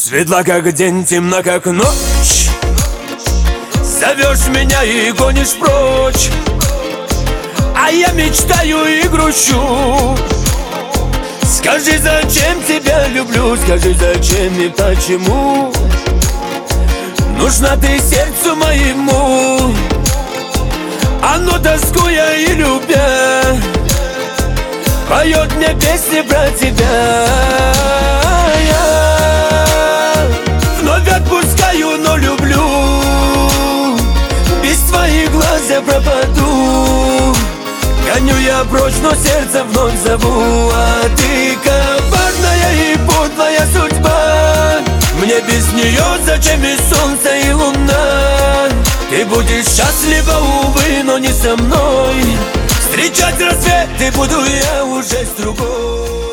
Светла как день, темна как ночь. Зовешь меня и гонишь прочь, а я мечтаю и грущу. Скажи, зачем тебя люблю, скажи, зачем и почему нужна ты сердцу моему. Оно, тоскуя и любя, поет мне песни про тебя. Я вновь отпускаю, но люблю. Без твоих глаз я пропаду. Гоню я прочь, но сердце вновь зову. А ты коварная и подлая судьба. Мне без нее зачем и солнце, и луна? Ты будешь счастлива, увы, но не со мной. Встречать рассветы буду я уже с другой.